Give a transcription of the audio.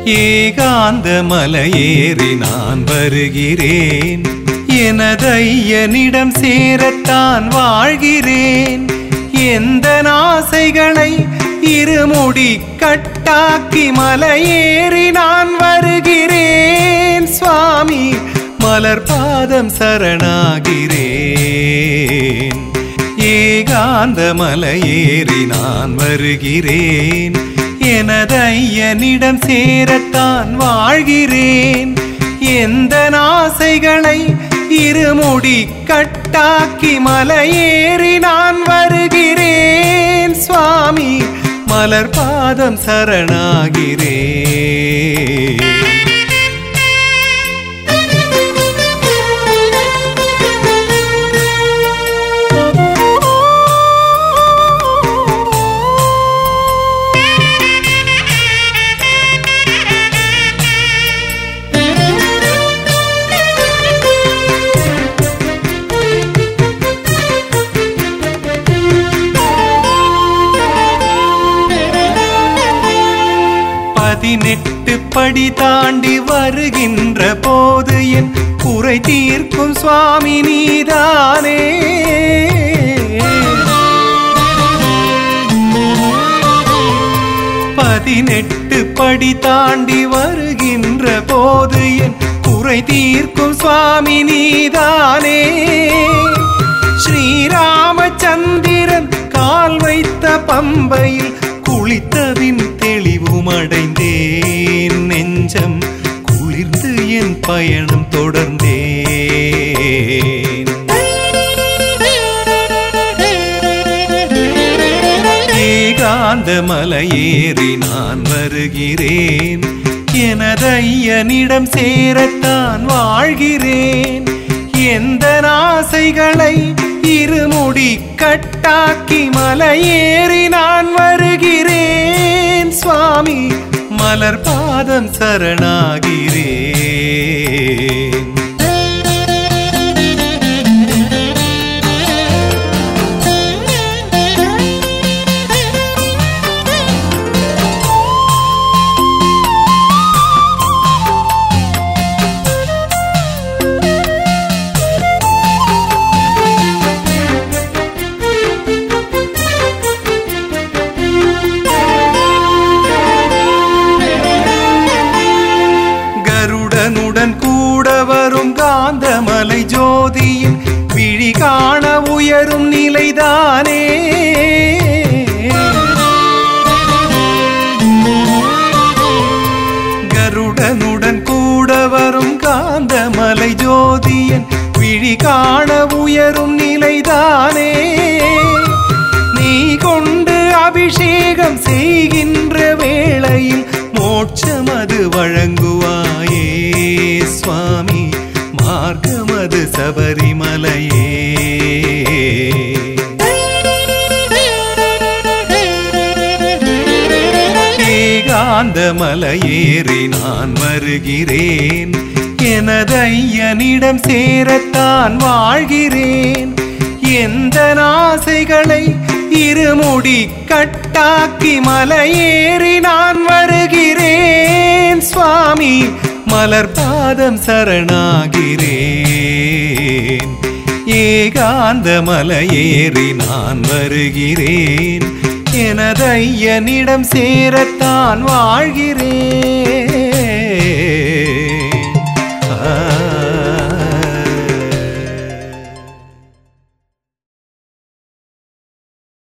ஏகாந்த மலையேறி நான் வருகிறேன், எனது ஐயனிடம் சேரத்தான் வாழ்கிறேன். எந்த ஆசைகளை இருமுடி கட்டாக்கி மலையேறி நான் வருகிறேன். சுவாமி மலர் பாதம் சரணாகிறேன். ஏகாந்த மலையேறி நான் வருகிறேன், எனது ஐயனிடம் சேரத்தான் வாழ்கிறேன். எந்த ஆசைகளை இருமுடி கட்டாக்கி மலையேறி நான் வருகிறேன். சுவாமி மலர் பாதம் சரணாகிறேன். பதினெட்டு படி தாண்டி வருகின்ற போது என் குறை தீர்க்கும் சுவாமி நீதானே. 18 படி தாண்டி வருகின்ற போது என் குறை தீர்க்கும் சுவாமி நீதானே. ஸ்ரீராமச்சந்திரன் கால் வைத்த பம்பையில் குளித்ததின் தெளிவுமடைந்தேன். நெஞ்சம் குளிர்ந்து என் பயணம் தொடர்ந்தேன். ஏகாந்த மலையேறி நான் வருகிறேன், எனது ஐயனிடம் சேரத்தான் வாழ்கிறேன். எந்த ஆசைகளை இருமுடி கட்டாக்கி மலையேறி நான் வருகிறேன். சுவாமி மலர் பாதம் சரணாகிறேன். கருடனுடன் கூட வரும் காந்தமலை ஜோதியின் விழி காண உயரும் நிலைதானே. கருடனுடன் கூட வரும் காந்தமலை ஜோதியின் விழி காண உயரும் நிலைதானே. நீ கொண்டு அபிஷேகம் செய்கின்ற வேளையில் மோட்சமது வழங்குவாயே. சுவாமி மார்க்கமது சபரிமலையே. ஏகாந்த மலையேறி நான் வருகிறேன், எனது ஐயனிடம் சேரத்தான் வாழ்கிறேன். எந்த ஆசைகளை இருமுடி கட்டாக்கி மலையேறி நான் வருகிறேன். சுவாமி மலர் பாதம் சரணாகிறேன். ஏகாந்த மலையேறி நான் வருகிறேன், எனது ஐயனிடம் சேரத்தான் வாழ்கிறேன்.